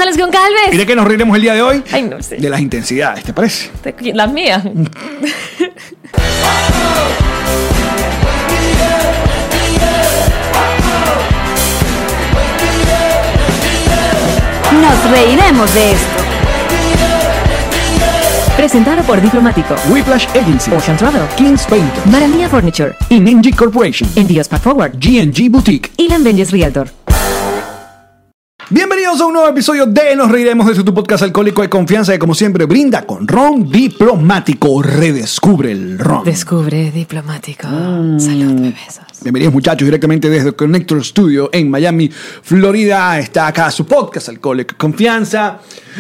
González Goncalves. ¿Y de qué nos reiremos el día de hoy? Ay, no sé. De las intensidades, ¿te parece? Las mías. Nos reiremos de esto. Presentado por Diplomático, Whiplash Agency, Ocean Travel, Kings Painter, Maranía Furniture, y Ninja Corporation, Envíos Pack Forward, G&G Boutique. y Lambenges Realtor. Bienvenidos a un nuevo episodio de Nos Reiremos de tu podcast alcohólico de confianza que como siempre brinda con ron diplomático. Redescubre el ron. Descubre Diplomático. Salud, besos. Bienvenidos muchachos, directamente desde Connector Studio en Miami, Florida. Está acá su podcast Alcohólico de Confianza.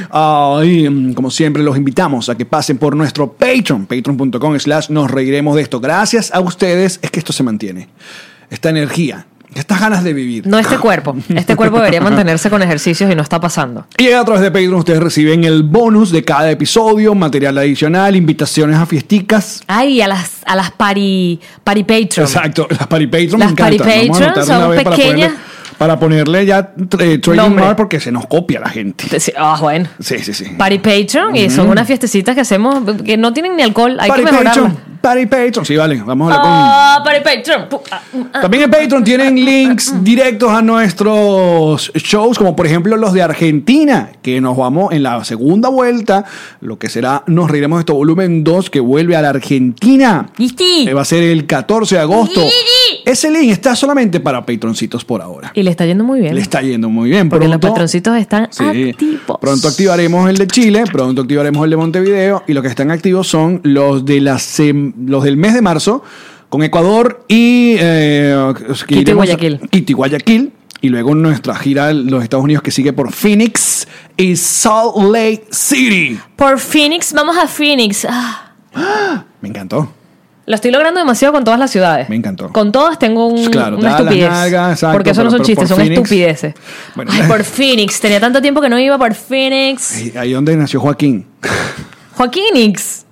Y como siempre los invitamos a que pasen por nuestro Patreon, patreon.com/nos reiremos de esto. Gracias a ustedes es que esto se mantiene. Esta energía, estas ganas de vivir. No este cuerpo. Este cuerpo debería mantenerse con ejercicios y no está pasando. Y a través de Patreon ustedes reciben el bonus de cada episodio, material adicional, invitaciones a fiesticas. Ay, a las party Patreon. Exacto, las Party Patreon. Las me encantan. Party Vamos a Patreon anotar son una vez pequeñas. Para ponerle ya trading Nombre. mark porque se nos copia la gente. Sí, bueno. Sí. Party Patreon y son unas fiestecitas que hacemos que no tienen ni alcohol. Hay Party que mejorarlas. Patreon. Party Patreon. Sí, vale. Vamos a hablar con... Party Patreon. También en Patreon tienen links directos a nuestros shows, como por ejemplo los de Argentina, que nos vamos en la segunda vuelta, lo que será Nos Reiremos de esto volumen 2, que vuelve a la Argentina. ¿Listi? Va a ser el 14 de agosto. ¡Yiri! Ese link está solamente para patroncitos por ahora. Y le está yendo muy bien. Le está yendo muy bien. Porque Pronto, los patroncitos están sí, activos. pronto activaremos el de Chile, pronto activaremos el de Montevideo, y los que están activos son los de los del mes de marzo con Ecuador y Quito y Guayaquil. Quito y Guayaquil, y luego nuestra gira en los Estados Unidos que sigue por Phoenix y Salt Lake City. Por Phoenix, vamos a Phoenix. Me encantó. Lo estoy logrando demasiado con todas las ciudades. Me encantó. Con todas tengo Claro, una todas las estupidez. nalgas, exacto, porque eso no son pero chistes, por son Phoenix. estupideces. Bueno. Ay, por Phoenix. Tenía tanto tiempo que no iba por Phoenix. Ahí donde nació Joaquín. Joaquínix.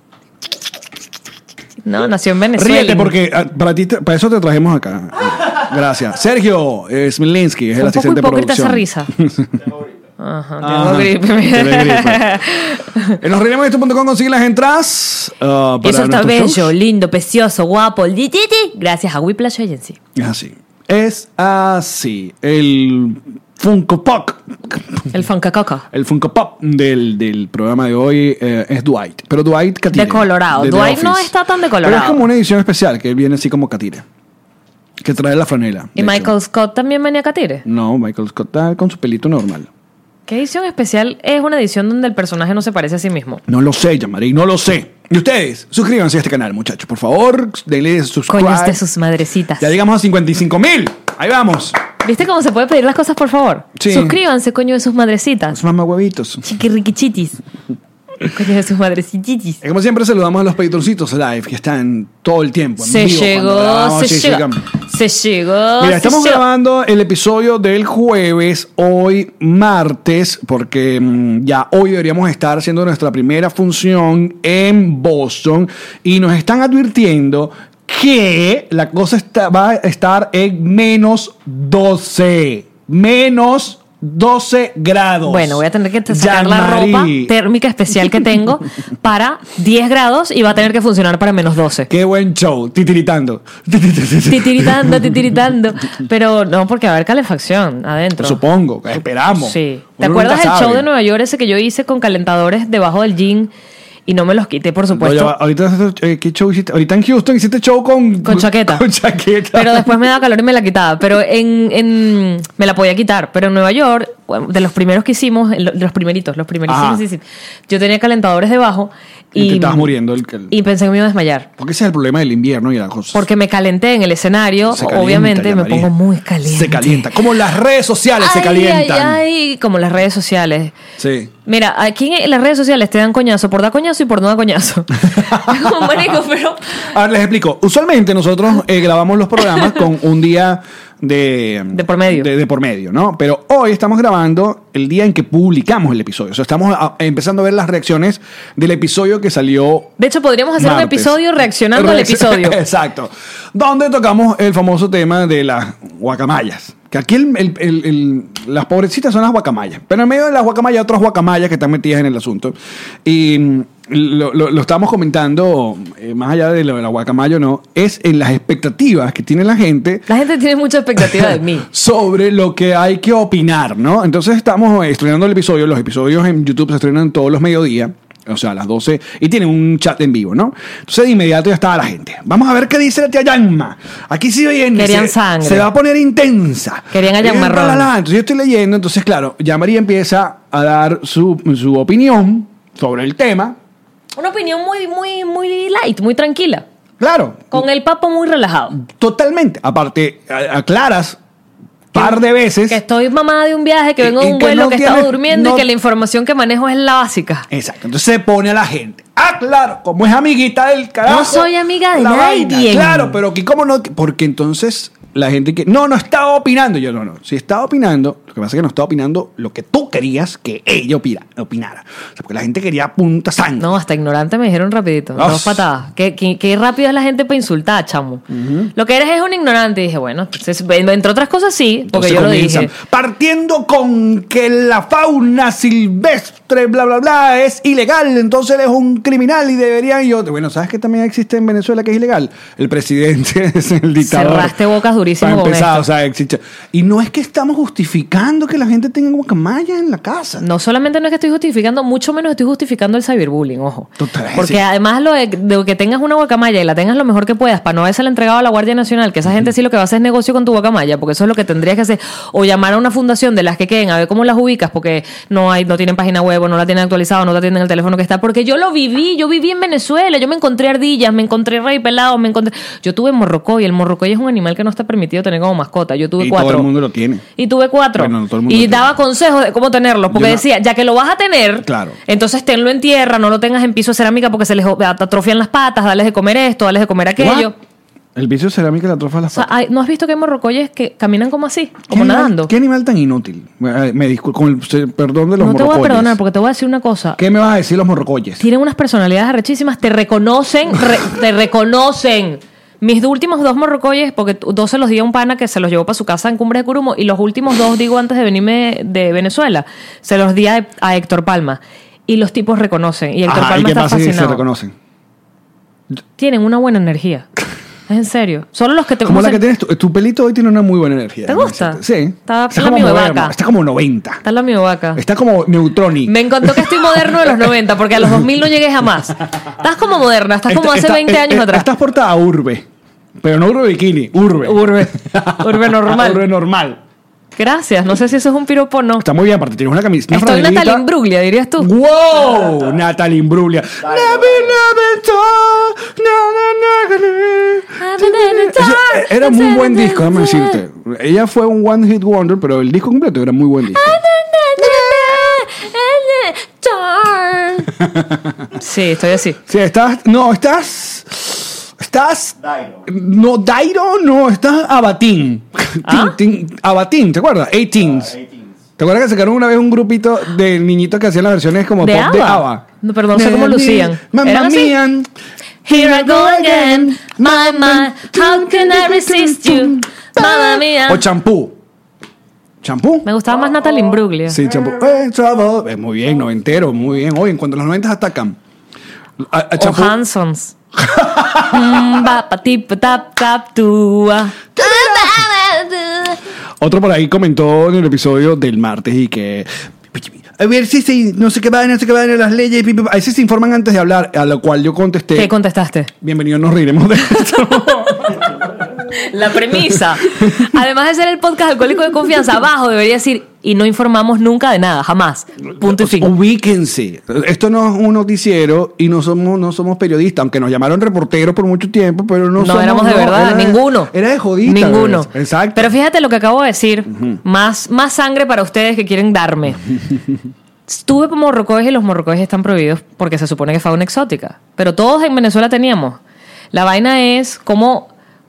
No, nació en Venezuela. Ríete porque para eso te trajimos acá. Gracias. Sergio Smilinski es el un poco asistente de hipócrita producción. esa risa. Ajá, tengo Ajá, gripe. tiene gripe. En nosreiremosdeesto.com consiguen las entradas para Eso está nuestros bello, shows. lindo, precioso, guapo. Gracias a Whiplash Agency. Es así. Es así. El Funko Pop. El Funkacoco. El Funko Pop del programa de hoy es Dwight. Pero Dwight Catire. De Colorado. The Dwight no Office. está tan de Pero Colorado. es como una edición especial que viene así como Catire. Que trae la franela. ¿Y de Michael hecho. Scott también venía a Catire? No, Michael Scott está con su pelito normal. ¿Qué edición especial es una edición donde el personaje no se parece a sí mismo? No lo sé, Yamari, no lo sé. Y ustedes, suscríbanse a este canal, muchachos. Por favor, denle subscribe. Coños de sus madrecitas. Ya llegamos a 55,000. Ahí vamos. ¿Viste cómo se puede pedir las cosas, por favor? Sí. Suscríbanse, coño de sus madrecitas. Los mamahuevitos. Chiquirriquichitis. Coño de sus madrecichitis. Como siempre, saludamos a los patroncitos live que están todo el tiempo. En Se vivo, cuando llegó, grabamos. Sí, llegó. Se llegó. Mira, se estamos llegó. grabando el episodio del jueves, hoy martes, porque ya hoy deberíamos estar haciendo nuestra primera función en Boston y nos están advirtiendo que la cosa va a estar en menos 12. Menos 12 grados. Bueno, voy a tener que sacar la ropa Yamari. térmica especial que tengo para 10 grados y va a tener que funcionar para menos 12. Qué buen show, titiritando. Titiritando. Pero no, porque va a haber calefacción adentro. Supongo, esperamos. Sí. ¿Te Uno acuerdas nunca del show sabe. de Nueva York ese que yo hice con calentadores debajo del jean y no me los quité, por No, supuesto? ya va. Ahorita, ¿qué show hiciste? Ahorita en Houston hiciste show con chaqueta. Con chaqueta. Pero después me daba calor y me la quitaba. Pero me la podía quitar. Pero en Nueva York, bueno, de los primeros que hicimos, de los primeritos, Ajá. sí. Yo tenía calentadores debajo Y te estabas muriendo. y pensé que me iba a desmayar. Porque ese es el problema del invierno y las cosas. Porque me calenté en el escenario, Se calienta, obviamente me Yamari. pongo muy caliente. Se calienta. Como las redes sociales se calientan. Ay, como las redes sociales. Sí. Mira, aquí en las redes sociales te dan coñazo por dar coñazo y por no dar coñazo. Es como marico, pero... A ver, les explico. Usualmente nosotros grabamos los programas con un día de por medio. De por medio, ¿no? Pero hoy estamos grabando el día en que publicamos el episodio. O sea, estamos empezando a ver las reacciones del episodio que salió. De hecho, podríamos hacer un martes. episodio reaccionando al episodio. Exacto. Donde tocamos el famoso tema de las guacamayas. Que aquí las pobrecitas son las guacamayas. Pero en medio de las guacamayas hay otras guacamayas que están metidas en el asunto. Y lo estábamos comentando, más allá de lo de la guacamaya o no, es en las expectativas que tiene la gente. La gente tiene mucha expectativa de mí. Sobre lo que hay que opinar, ¿no? Entonces estamos estrenando el episodio. Los episodios en YouTube se estrenan todos los mediodías. O sea, a las 12. Y tienen un chat en vivo, ¿no? Entonces de inmediato ya estaba la gente. Vamos a ver qué dice la tía Yanma. Aquí sí viene. Querían sangre. Se va a poner intensa. Querían a Yanma Ron. Entonces yo estoy leyendo. Entonces, claro, ya María empieza a dar su opinión sobre el tema. Una opinión muy light, muy tranquila. Claro. Con el papo muy relajado. Totalmente. Aparte, aclaras par de veces. Que estoy mamada de un viaje, que vengo de un vuelo, no que he estado durmiendo y que la información que manejo es la básica. Exacto. Entonces se pone a la gente. Claro, como es amiguita del carajo. No soy amiga de la nadie. vaina. Claro, pero que cómo no. Porque entonces la gente que. No estaba opinando. Yo no. Si estaba opinando, lo que pasa es que no estaba opinando lo que tú querías que ella opinara. O sea, porque la gente quería punta sangre. No, hasta ignorante me dijeron rapidito. Uf. 2 patadas. Qué rápido es la gente para insultar, chamo. Lo que eres es un ignorante. Y dije, bueno, entonces, entre otras cosas sí, porque Entonces yo lo comienzan, dije. partiendo con que la fauna silvestre, bla, bla, bla, es ilegal, entonces él es un criminal y deberían... Bueno, ¿sabes qué también existe en Venezuela que es ilegal? El presidente es el dictador. Cerraste bocas durísimo Para con empezar, esto. o sea, existe. Y no es que estamos justificando que la gente tenga guacamayas en la casa. No solamente no es que estoy justificando, mucho menos estoy justificando el cyberbullying, ojo. Total, Porque sí. además de que tengas una guacamaya y la tengas lo mejor que puedas para no haberse la entregado a la Guardia Nacional, que esa gente sí lo que va a hacer es negocio con tu guacamaya, porque eso es lo que tendrías que hacer, o llamar a una fundación de las que queden a ver cómo las ubicas, porque no tienen página web, o no la tienen actualizada, no te atienden el teléfono que está, porque yo viví en Venezuela, yo me encontré ardillas, me encontré rey pelado, yo tuve morrocoy, el morrocoy es un animal que no está permitido tener como mascota, yo tuve Y 4. todo el mundo lo tiene. Y tuve 4. Bueno, no todo el mundo y lo daba consejos de cómo tenerlos, porque Yo no- decía, ya que lo vas a tener, Claro. entonces tenlo en tierra, no lo tengas en piso de cerámica porque se les atrofian las patas, dales de comer esto, dales de comer aquello. What? El vicio de cerámica le atrofia O las sea, patas. ¿no has visto que hay morrocoyes que caminan como así, ¿Qué como animal- nadando? ¿Qué animal tan inútil? Me disculpo, con el perdón de los No te voy a morrocoyes. perdonar porque te voy a decir una cosa. ¿Qué me vas a decir los morrocoyes? Tienen unas personalidades arrechísimas, te reconocen, te reconocen. Mis últimos 2 morrocoyes, porque 2 se los di a un pana que se los llevó para su casa en Cumbres de Curumo, y los últimos 2, digo, antes de venirme de Venezuela, se los di a Héctor Palma. Y los tipos reconocen. Y Héctor Ajá, ¿y Palma qué está pasa si se fascinado. reconocen? Tienen una buena energía. Es en serio. Solo los que te Como la que conocen- tienes tu pelito hoy tiene una muy buena energía. ¿Te gusta? Sí. Está la como mi moderno, vaca. está como 90. Está la mi vaca. Está como Neutronic. Me encantó que estoy moderno de los 90, porque a los 2000 no llegué jamás. Estás como moderna, estás como hace 20 años atrás. Estás portada a Urbe. Pero no Urbe Bikini, Urbe. Urbe normal. Urbe normal. Gracias, no sé si eso es un piropo o no. Está muy bien, aparte tienes una camiseta. Estoy Natalie Imbruglia, dirías tú. ¡Wow! Natalie Imbruglia. Era muy buen disco, déjame decirte. Ella fue un one hit wonder, pero el disco completo era muy buen disco. Sí, estoy así. Sí, estás. No, estás. No, Dairo, no, estás Abatín. ¿Ah? Abatín, ¿te acuerdas? 18s. ¿Te acuerdas que sacaron una vez un grupito de niñitos que hacían las versiones como ¿De pop de ABBA? ABBA? No, pero no sé cómo lucían. Mamma ¿Eran así? mía. Here I go again, my, how can I resist you? Mamma mía. O champú. ¿Champú? Me gustaba más Natalie Imbruglia. Sí, champú. Trouble. Muy bien, noventero, muy bien. Oye, en cuanto a los 90 atacan. O Champú. Hansons. Ba, pa, ti, pa, tap, tap, tua. Otro por ahí comentó en el episodio del martes y que... A ver si no sé qué van las leyes. A veces se informan antes de hablar, a lo cual yo contesté... ¿Qué contestaste? Bienvenido, nos reiremos de esto. La premisa. Además de ser el podcast alcohólico de confianza, abajo debería decir, y no informamos nunca de nada, jamás. Punto y fin. Ubíquense. Esto no es un noticiero y no somos periodistas, aunque nos llamaron reporteros por mucho tiempo, pero no somos... éramos de verdad, ninguno. Era de jodita. Ninguno. Exacto. Pero fíjate lo que acabo de decir. Más sangre para ustedes que quieren darme. Estuve por morrocoys y los morrocoys están prohibidos porque se supone que es fauna exótica. Pero todos en Venezuela teníamos. La vaina es cómo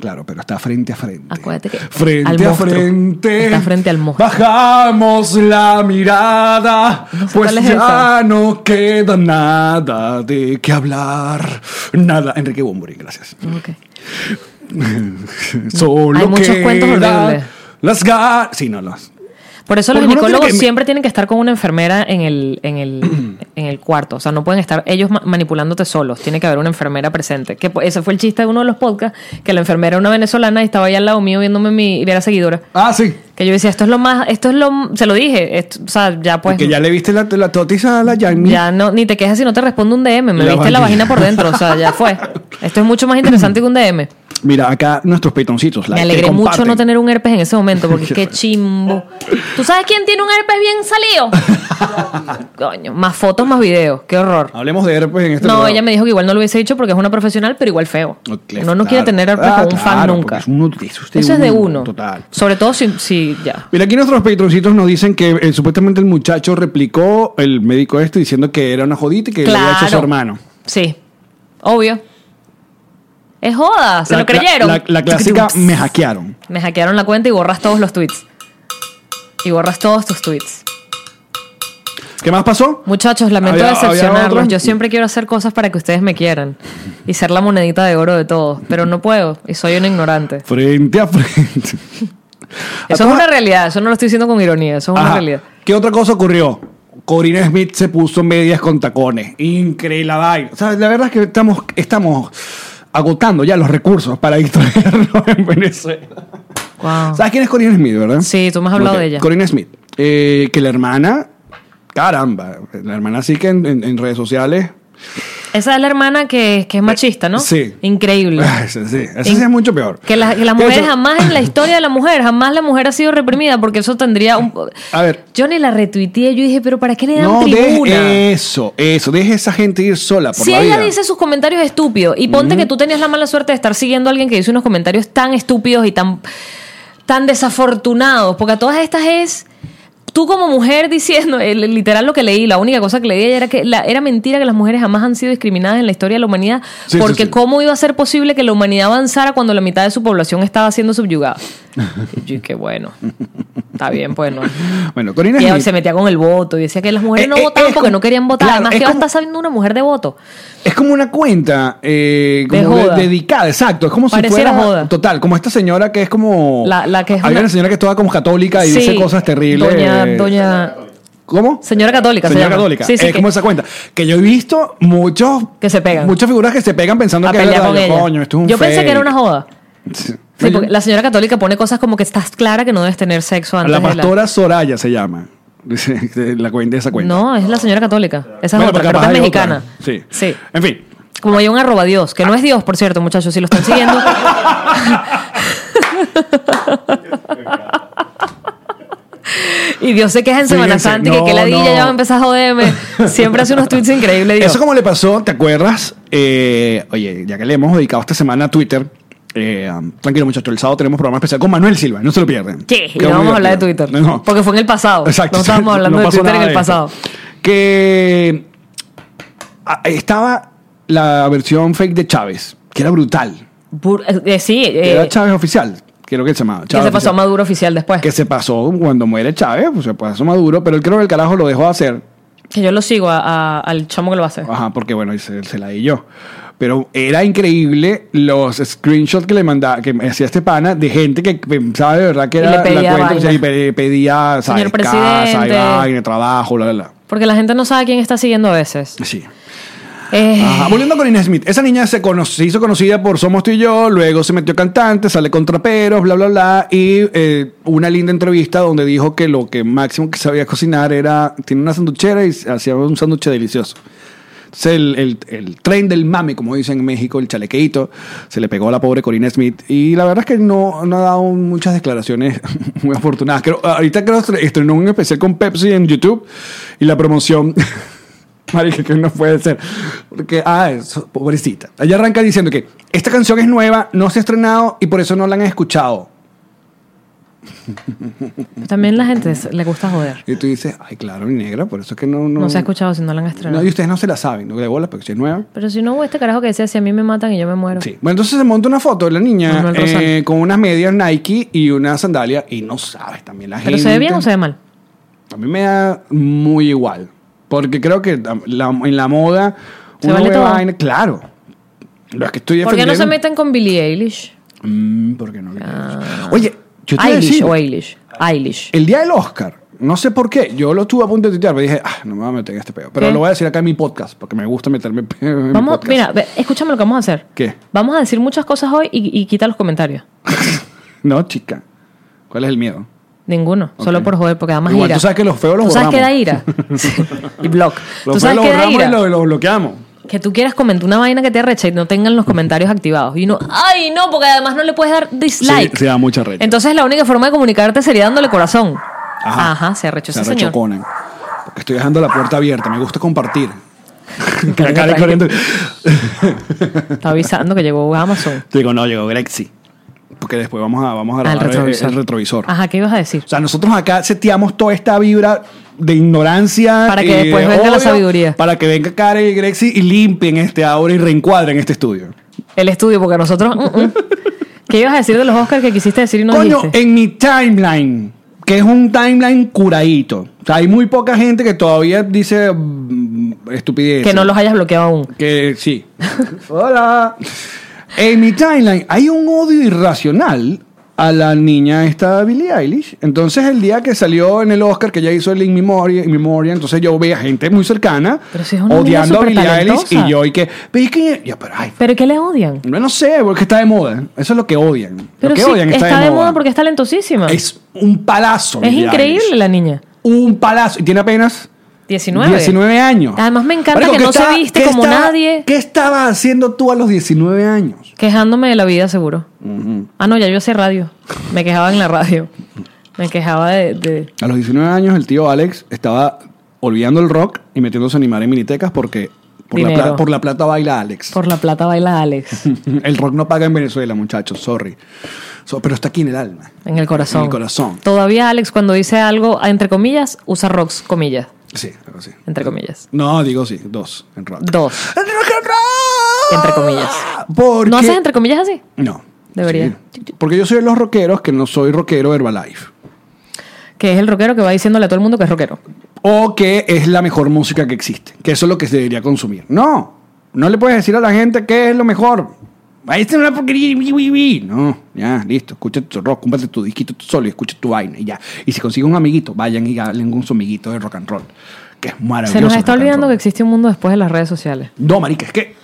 Claro, pero está frente a frente. Acuérdate que frente a frente. Está frente al monstruo. Bajamos la mirada, No sé pues cuál es ya esa. no queda nada de qué hablar. Nada. Enrique Bunbury, gracias. Ok. Solo Hay muchos cuentos quedan horribles. las ganas. Sí, no los. Por eso los Porque uno ginecólogos tiene que- siempre tienen que estar con una enfermera en el cuarto. O sea, no pueden estar ellos manipulándote solos. Tiene que haber una enfermera presente. Ese fue el chiste de uno de los podcasts, que la enfermera era una venezolana y estaba ahí al lado mío viéndome y era seguidora. Ah, sí. Que yo decía, se lo dije. O sea, ya pues... Que ya le viste la totis a la Yanni. Ya no, ni te quejas si no te responde un DM. Me La viste la vagina. vagina por dentro. O sea, ya fue. Esto es mucho más interesante que un DM. Mira, acá nuestros petoncitos. Me alegré mucho no tener un herpes en ese momento, porque qué chimbo. ¿Tú sabes quién tiene un herpes bien salido? Coño, más fotos, más videos. Qué horror. Hablemos de herpes en este No, programa. ella me dijo que igual no lo hubiese dicho porque es una profesional, pero igual feo. Ok, Uno no quiere claro. tener herpes con un fan Claro, nunca. porque Eso es de uno. Total. Sobre todo si ya. Mira, aquí nuestros patroncitos nos dicen que supuestamente el muchacho replicó el médico diciendo que era una jodita y que le había hecho a su hermano. Sí, obvio. Es joda, se La lo creyeron. La clásica, me hackearon. Me hackearon la cuenta y borras todos los tweets. Y borras todos tus tweets. ¿Qué más pasó? Muchachos, lamento ¿Había decepcionarlos. otro? Yo siempre quiero hacer cosas para que ustedes me quieran. Y ser la monedita de oro de todos. Pero no puedo. Y soy una ignorante. Frente a frente. Eso es una realidad. Eso no lo estoy diciendo con ironía. Eso es una Ajá. realidad. ¿Qué otra cosa ocurrió? Corina Smith se puso medias con tacones. Increíble la vaina. O sea, la verdad es que estamos agotando ya los recursos para distraernos en Venezuela. Wow. ¿Sabes quién es Corina Smith, verdad? Sí, tú me has hablado Ok, de ella. Corina Smith. Que la hermana, caramba, la hermana sí que en redes sociales. Esa es la hermana que es machista, ¿no? Sí. Increíble. Ese sí es mucho peor. Que las De mujeres hecho, jamás en la historia de la mujer, jamás la mujer ha sido reprimida porque eso tendría un... A ver. Yo ni la retuiteé, yo dije, pero ¿para qué le dan No, tribuna? deje eso. Deje a esa gente ir sola por Si la ella vida. dice sus comentarios estúpidos y ponte que tú tenías la mala suerte de estar siguiendo a alguien que dice unos comentarios tan estúpidos y tan desafortunados, porque a todas estas es tú como mujer diciendo, literal lo que leí, la única cosa que leí era que era mentira que las mujeres jamás han sido discriminadas en la historia de la humanidad, Sí, porque sí, sí. ¿cómo iba a ser posible que la humanidad avanzara cuando la mitad de su población estaba siendo subjugada? Y yo, qué bueno, está bien, pues no. Bueno, Corina Y ella Smith se metía con el voto y decía que las mujeres no votaban es porque como- no querían votar. claro, Además, es ¿qué va a como- estar sabiendo una mujer de voto? es como una cuenta como joda. dedicada, exacto. Es como Pareciera si fuera joda. total, como esta señora que es como La que es hay una- una señora que es toda como católica y Sí, dice cosas terribles. Doña ¿Cómo? Señora católica se Señora llama. católica. Sí, sí, es que- como esa cuenta. Que yo he visto muchos Que se pegan. muchas figuras que se pegan pensando a que es pelear verdad. con Yo, ella. coño, esto es un Yo pensé fake. que era una joda. Sí. Sí, porque la señora católica pone cosas como que estás clara que no debes tener sexo antes La de pastora Soraya se llama. Dice, la cuenta de esa cuenta. No, es la señora católica. Esa Bueno, es otra, pero creo que capaz es hay mexicana. otra. Sí. Sí. En fin. Como hay un @Dios, que no es Dios, por cierto, muchachos, si lo están siguiendo. Y Dios se queja en Semana Fíjense, Santa y que la no. ya va a empezar a joderme. Siempre hace unos tweets increíbles, Dios. Eso como le pasó, ¿te acuerdas? Oye, ya que le hemos dedicado esta semana a Twitter, tranquilo muchachos, el sábado tenemos programa especial con Manuel Silva, no se lo pierden. ¿Qué? Y Quedó no muy vamos a hablar de divertido. Twitter. No. Porque fue en el pasado. Exacto. No estábamos hablando No de pasó Twitter en nada el de esto. pasado. Que estaba la versión fake de Chávez, que era brutal. Sí, Que era Chávez oficial, creo que se llamaba. que Chávez se pasó a oficial. Maduro oficial después. Que se pasó cuando muere Chávez, pues se pasó Maduro, pero él creo que el carajo lo dejó de hacer. Que yo lo sigo al chamo que lo va a hacer. Ajá, porque bueno, se la di yo. Pero era increíble los screenshots que le mandaba, que me hacía este pana de gente que pensaba de verdad que Y era le pedía la cuenta, vaina. y pedía, ¿sabes? Señor Casa, y presidente. vaina, trabajo, bla, bla, bla. Porque la gente no sabe quién está siguiendo a veces. Sí. Eh, Ajá. Volviendo con Inés Smith, esa niña se hizo conocida por Somos tú y yo, luego se metió cantante, sale con traperos, bla, bla, bla, y una linda entrevista donde dijo que lo que máximo que sabía cocinar tiene una sanduchera y hacía un sándwich delicioso. Entonces el tren del mame, como dicen en México, el chalequeito, se le pegó a la pobre Corina Smith y la verdad es que no ha dado muchas declaraciones muy afortunadas. Ahorita creo que estrenó un especial con Pepsi en YouTube y la promoción... Marica, que no puede ser. Porque, pobrecita. Ella arranca diciendo que esta canción es nueva, no se ha estrenado y por eso no la han escuchado. También la gente le gusta joder. Y tú dices, ay, claro, y negra, por eso es que no... No se ha escuchado si no la han estrenado. No, y ustedes no se la saben, no de bola, porque si es nueva. Pero si no hubo este carajo que decía, si a mí me matan y yo me muero. Sí. Bueno, entonces se monta una foto de la niña Manuel Rosales. con unas medias Nike y una sandalia y no sabes también la gente. ¿Pero se ve bien o se ve mal? A mí me da muy igual. Porque creo que en la moda... ¿Se uno vale ve todo? vaina- claro. Lo es que estoy ¿Por qué no se defendiendo- meten con Billie Eilish? ¿Por qué no? Oye, yo te iba a Eilish decir, o Eilish. Eilish. el día del Oscar, no sé por qué, yo lo estuve a punto de tuitear, pero dije, no me voy a meter en este pedo. Pero ¿Qué? lo voy a decir acá en mi podcast, porque me gusta meterme en mi Vamos, podcast. mira, escúchame lo que vamos a hacer. ¿Qué? Vamos a decir muchas cosas hoy y quita los comentarios. No, chica. ¿Cuál es el miedo? Ninguno, Ok. solo por joder, porque da más Igual ira. tú sabes que los feos los ¿Tú sabes borramos. qué da ira? Sí. Y block. Los ¿Tú feos sabes los qué da borramos ira? y los bloqueamos. Que tú quieras comentar una vaina que te arrecha y no tengan los comentarios activados. Y uno, ¡ay, no! Porque además no le puedes dar dislike. Sí, se da mucha recha. Entonces la única forma de comunicarte sería dándole corazón. Ajá. Ajá, se arrechó Se ese señor. arrechoconan. Porque estoy dejando la puerta abierta. Me gusta compartir. Pero Cara que corriendo. Está avisando que llegó Amazon. Digo, no, llegó Grexi. Porque después vamos a Al grabar retrovisor. el retrovisor. Ajá, ¿qué ibas a decir? O sea, nosotros acá seteamos toda esta vibra de ignorancia. Para que y después de venga la odio, sabiduría. Para que venga Karen y Grexi y limpien este ahora y reencuadren este estudio. El estudio, porque nosotros... ¿Qué ibas a decir de los Oscars que quisiste decir y no Coño, dijiste? en mi timeline, que es un timeline curadito. O sea, hay muy poca gente que todavía dice estupidez. Que no los hayas bloqueado aún. Que sí. Hola. En mi timeline hay un odio irracional a la niña esta Billie Eilish. Entonces el día que salió en el Oscar, que ella hizo el In Memoria, entonces yo veía gente muy cercana Pero si es una niña odiando a Billie Eilish supertalentosa. y yo y que, pero es que yo, pero ay, ¿Pero qué le odian? no sé, porque está de moda. Eso es lo que odian. Pero lo que sí, odian está de moda porque es talentosísima. es un palazo. Es Billie increíble Eilish. la niña. Un palazo. Y tiene apenas 19 años. Además me encanta Marico, que ¿qué no se viste qué como nadie. ¿Qué estabas haciendo tú a los 19 años? Quejándome de la vida, seguro. Ah, no, ya yo hacía radio. Me quejaba en la radio. Me quejaba de... A los 19 años el tío Alex estaba olvidando el rock y metiéndose a animar en minitecas porque Dinero. por la plata baila Alex. Por la plata baila Alex. El rock no paga en Venezuela, muchachos, sorry. Pero está aquí en el alma. En el corazón. En el corazón. Todavía Alex, cuando dice algo, entre comillas, usa rocks, comillas. Sí, algo así. Entre comillas. No, digo sí, dos en rock. 2. ¡En rock and roll! Entre comillas. Porque... ¿No haces entre comillas así? No. Debería. Sí. Porque yo soy de los rockeros que no soy rockero Herbalife. Que es el rockero que va diciéndole a todo el mundo que es rockero. O que es la mejor música que existe. Que eso es lo que se debería consumir. No. No le puedes decir a la gente qué es lo mejor. Ahí está una porquería. No. Ya, listo. Escucha tu rock. Cómprate tu disquito tú solo y escucha tu vaina. Y ya. Y si consigues un amiguito, vayan y hablen con su amiguito de rock and roll. Que es maravilloso. Se nos el está rock and olvidando que roll. existe un mundo después de las redes sociales. No, marica, es que...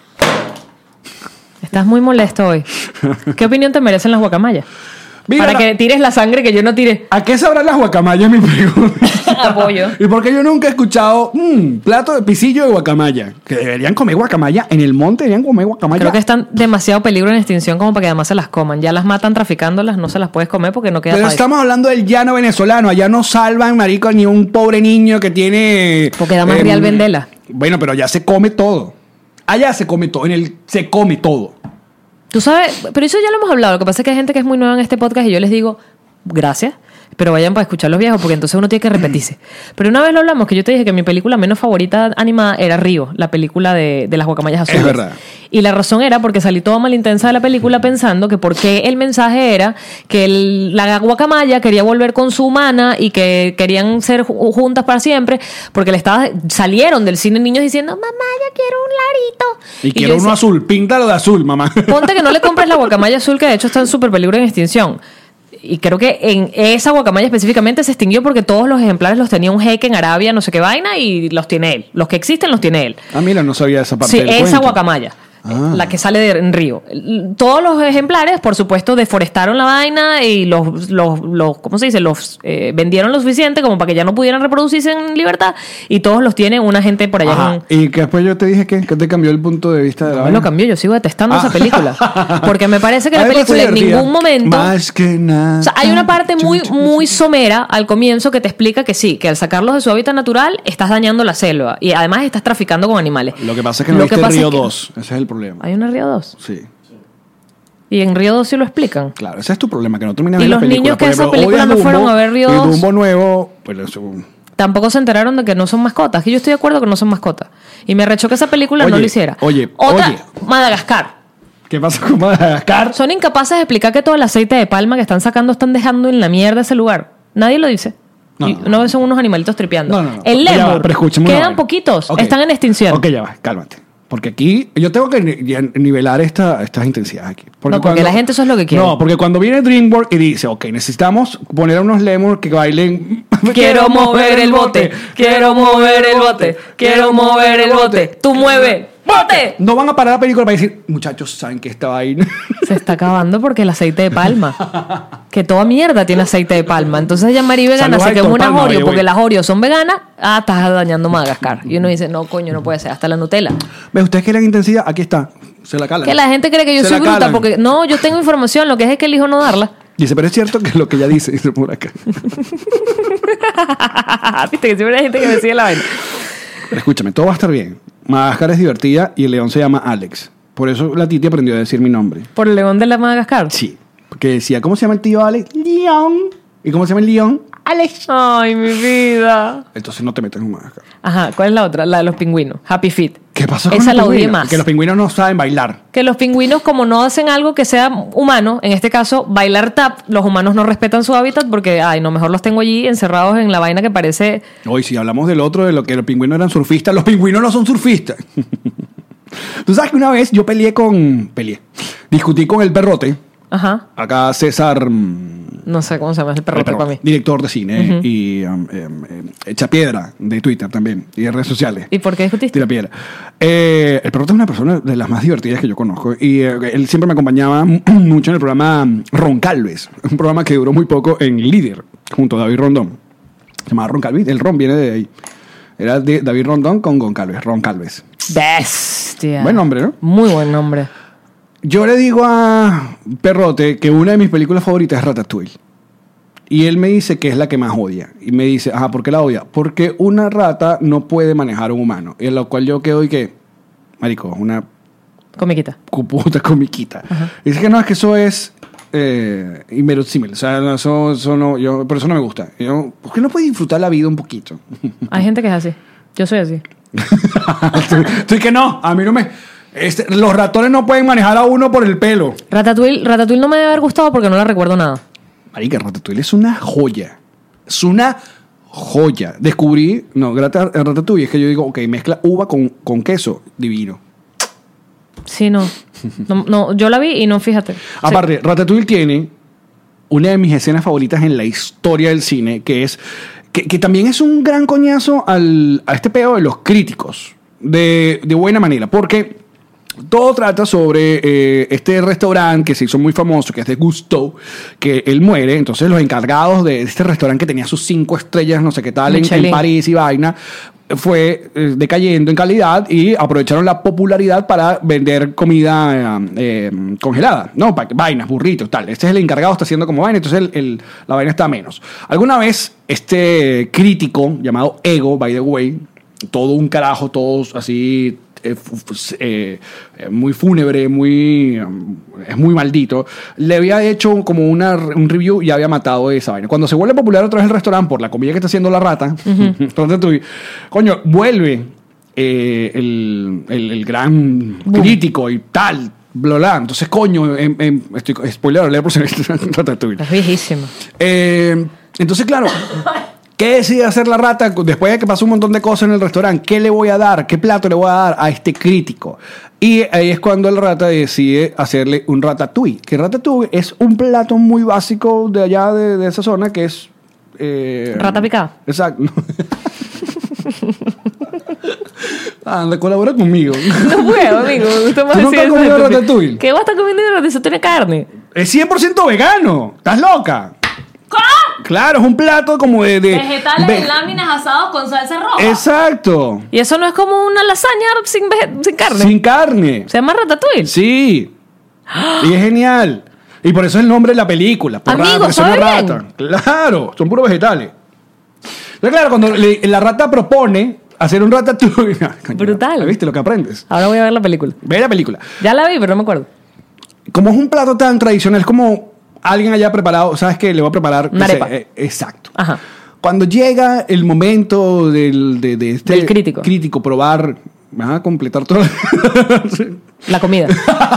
Estás muy molesto hoy. ¿Qué opinión te merecen las guacamayas? Mira, Para que tires la sangre que yo no tire. ¿a qué sabrán las guacamayas, mi pregunta? Apoyo. Y porque yo nunca he escuchado plato de pisillo de guacamaya. Que deberían comer guacamaya. En el monte deberían comer guacamaya. Creo que están demasiado peligro en extinción como para que además se las coman. Ya las matan traficándolas, no se las puedes comer porque no queda Pero país. estamos hablando del llano venezolano. Allá no salvan, marico, ni un pobre niño que tiene... Porque da más real vendela. Bueno, pero allá se come todo. Allá se come todo. Se come todo. Tú sabes, pero eso ya lo hemos hablado. Lo que pasa es que hay gente que es muy nueva en este podcast y yo les digo, gracias, pero vayan para escuchar los viejos porque entonces uno tiene que repetirse. Pero una vez lo hablamos que yo te dije que mi película menos favorita animada era Río, la película de las guacamayas azules. Es verdad. Y la razón era porque salí toda malintensa de la película pensando que porque el mensaje era que la guacamaya quería volver con su humana y que querían ser juntas para siempre porque salieron del cine niños diciendo, mamá, yo quiero un larito. Y yo quiero uno decía, azul. Píntalo de azul, mamá. ponte que no le compres la guacamaya azul, que de hecho está en súper peligro en extinción. Y creo que en esa guacamaya específicamente se extinguió porque todos los ejemplares los tenía un jeque en Arabia, no sé qué vaina, y los tiene él. Los que existen los tiene él. Ah, mira, no sabía esa parte Sí, del esa cuento. guacamaya. Ah. La que sale en Río. Todos los ejemplares, por supuesto, deforestaron la vaina y los ¿cómo se dice? Los vendieron lo suficiente como para que ya no pudieran reproducirse en libertad y todos los tiene una gente por allá. Ajá. Y que después yo te dije que te cambió el punto de vista de la No me vaina. lo cambió, yo sigo detestando esa película. Porque me parece que A la mí me parece película en divertida. ningún momento... Más que nada. O sea, hay una parte muy somera al comienzo que te explica que sí, que al sacarlos de su hábitat natural estás dañando la selva y además estás traficando con animales. Lo que pasa es que no viste Río 2. Ese es el problema. ¿Hay una Río 2? Sí. Y en Río 2 sí lo explican. Claro, ese es tu problema, que no terminas Y de ver los la película. niños que Por esa ejemplo, película odias no fueron Dumbo, a ver Río y 2. Dumbo nuevo, pues eso... Tampoco se enteraron de que no son mascotas. Que yo estoy de acuerdo que no son mascotas. Y me arrechó que esa película no lo hiciera. Otra, Madagascar. ¿Qué pasa con Madagascar? Son incapaces de explicar que todo el aceite de palma que están sacando están dejando en la mierda ese lugar. Nadie lo dice. No, Y no. una vez son unos animalitos tripeando. No. El Ya va, lémur. pero escúchame una Quedan vaina. poquitos. Ok. Están en extinción. Ok, ya va, cálmate. Porque aquí yo tengo que nivelar estas intensidades aquí. Porque la gente eso es lo que quiere. No, porque cuando viene DreamWorks y dice, ok, necesitamos poner a unos lemurs que bailen... Quiero mover el bote. Quiero mover el bote. Quiero mover el bote. Tú mueve. ¡Bote! No van a parar la película para decir, muchachos, ¿saben que esta vaina? Se está acabando porque el aceite de palma. Que toda mierda tiene aceite de palma. Entonces ella María vegana Saludos se a quemó Héctor unas Palma, Oreo by the porque way. las Oreo son veganas. Ah, estás dañando Madagascar. Y uno dice, no, coño, no puede ser. Hasta la Nutella. ¿Ves? ¿Ustedes quieren intensidad? Aquí está. Se la calan. Que la gente cree que yo Se soy la bruta calan. porque... No, yo tengo información. Lo que es que elijo no darla. Dice, pero es cierto que lo que ella dice por acá. Viste que siempre hay gente que me sigue la vaina. Pero escúchame, todo va a estar bien. Madagascar es divertida y el león se llama Alex. Por eso la Titi aprendió a decir mi nombre. ¿Por el león de la Madagascar? Sí. Porque decía, ¿cómo se llama el tío Alex? León. ¿Y cómo se llama el león? Alex. Ay, mi vida. Entonces no te metas en Madagascar. Ajá, ¿cuál es la otra? La de los pingüinos. Happy Feet. ¿Qué pasó con Esa los la odié pingüinos? más. Que los pingüinos no saben bailar. Que los pingüinos, como no hacen algo que sea humano, en este caso, bailar tap, los humanos no respetan su hábitat porque, ay, no, mejor los tengo allí encerrados en la vaina que parece... Hoy, si hablamos del otro, de lo que los pingüinos eran surfistas, los pingüinos no son surfistas. Tú sabes que una vez yo discutí con el perrote. Ajá. Acá César... No sé cómo se llama el perrote para mí. Director de cine y echa piedra de Twitter también y de redes sociales. ¿Y por qué discutiste? Tira piedra. El perrote es una persona de las más divertidas que yo conozco y él siempre me acompañaba mucho en el programa Roncalves, un programa que duró muy poco en Líder, junto a David Rondón. Se llamaba Roncalves, el Ron viene de ahí. Era de David Rondón con Roncalves. Bestia. Buen nombre, ¿no? Muy buen nombre. Yo le digo a Perrote que una de mis películas favoritas es Ratatouille. Y él me dice que es la que más odia. Y me dice, ajá, ¿por qué la odia? Porque una rata no puede manejar a un humano. Y en lo cual yo quedo y que, marico, una Comiquita. puta comiquita. Y dice que no, es que eso es inverosímil. O sea, no, eso no, por eso no me gusta. ¿Por qué no puedes disfrutar la vida un poquito? Hay gente que es así. Yo soy así. Estoy que no, a mí no me... los ratones no pueden manejar a uno por el pelo. Ratatouille no me debe haber gustado porque no la recuerdo nada. Marica, Ratatouille es una joya. Es una joya. Descubrí, gracias a Ratatouille, es que yo digo, ok, mezcla uva con queso, divino. Sí, no, yo la vi y no, fíjate. Aparte, Ratatouille tiene una de mis escenas favoritas en la historia del cine, que es que también es un gran coñazo a este peo de los críticos, de buena manera, porque todo trata sobre este restaurante que se hizo muy famoso, que es de Gusteau, que él muere. Entonces los encargados de este restaurante que tenía sus 5 estrellas, no sé qué tal, en París y vaina, fue decayendo en calidad y aprovecharon la popularidad para vender comida congelada, ¿no? Vainas, burritos, tal. Este es el encargado, está haciendo como vaina, entonces la vaina está a menos. Alguna vez este crítico llamado Ego, by the way, todo un carajo, todos así... muy fúnebre, es muy maldito, le había hecho como un review y había matado esa vaina. Cuando se vuelve popular otra vez el restaurante por la comida que está haciendo la rata, coño, vuelve el gran crítico y tal, bla, bla. Entonces, coño, estoy spoiler alert por si Ratatouille. Es viejísimo. Entonces, claro, ¿qué decide hacer la rata después de que pasó un montón de cosas en el restaurante? ¿Qué le voy a dar? ¿Qué plato le voy a dar a este crítico? Y ahí es cuando el rata decide hacerle un ratatouille. Que ratatouille es un plato muy básico de allá de esa zona que es... Rata picada. Exacto. Anda, colabora conmigo. No puedo, amigo. ¿Tú nunca has comido ratatouille? ¿Qué vas a estar comiendo de ratatouille? Eso tiene carne. Es 100% vegano. ¿Estás loca? Claro, es un plato como de vegetales en láminas asados con salsa roja. Exacto. Y eso no es como una lasaña sin carne. Sin carne. Se llama ratatouille. Sí. Y es genial. Y por eso es el nombre de la película. Amigo, ¿sabe bien? Rata. Claro, son puros vegetales. Entonces, claro, cuando la rata propone hacer un ratatouille... Brutal. ¿Viste lo que aprendes? Ahora voy a ver la película. Ve la película. Ya la vi, pero no me acuerdo. como es un plato tan tradicional, es como alguien haya preparado, ¿sabes qué? Le voy a preparar... Una arepa. Exacto. Ajá. Cuando llega el momento de este Del crítico probar, completar todo... La comida.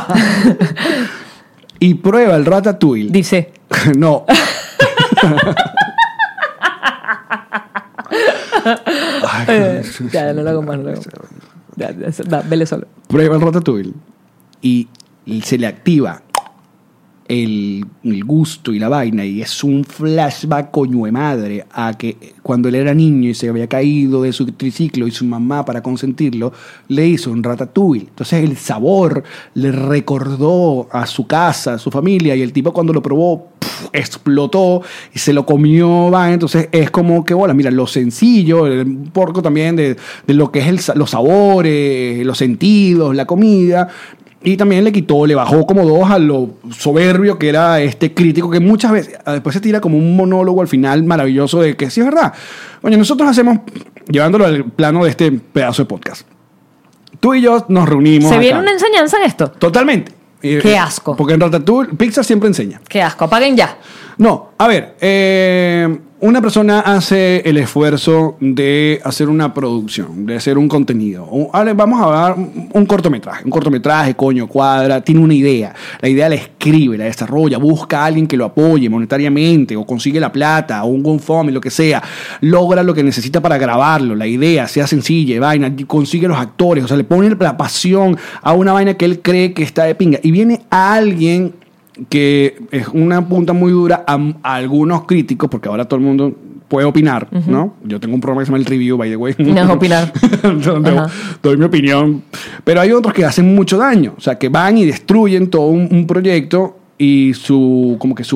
y prueba el ratatouille. Dice. No. Ay, Ya, no lo hago más. No lo hago. Ya, vele solo. prueba el ratatouille y se le activa el gusto y la vaina, y es un flashback coño de madre a que cuando él era niño y se había caído de su triciclo y su mamá, para consentirlo, le hizo un ratatouille. Entonces el sabor le recordó a su casa, a su familia, y el tipo cuando lo probó explotó y se lo comió. Entonces es como que, bueno, mira, lo sencillo, un poco también de lo que es los sabores, los sentidos, la comida. Y también le bajó como 2 a lo soberbio que era este crítico, que muchas veces después se tira como un monólogo al final maravilloso de que sí es verdad. Oye, nosotros hacemos, llevándolo al plano de este pedazo de podcast, tú y yo nos reunimos. ¿Se viene acá. una enseñanza en esto? Totalmente. Qué asco. Porque en Ratatouille, Pixar siempre enseña. Qué asco. Apaguen ya. No, a ver, una persona hace el esfuerzo de hacer una producción, de hacer un contenido. Vamos a dar un cortometraje, coño, cuadra, tiene una idea. La idea la escribe, la desarrolla, busca a alguien que lo apoye monetariamente, o consigue la plata, o un GoFundMe, lo que sea. Logra lo que necesita para grabarlo, la idea, sea sencilla, vaina, consigue los actores, o sea, le pone la pasión a una vaina que él cree que está de pinga. Y viene a alguien que es una punta muy dura a algunos críticos, porque ahora todo el mundo puede opinar, ¿no? Yo tengo un programa que se llama El Review, by the way. No es opinar. Donde doy mi opinión. Pero hay otros que hacen mucho daño, o sea, que van y destruyen todo un proyecto y su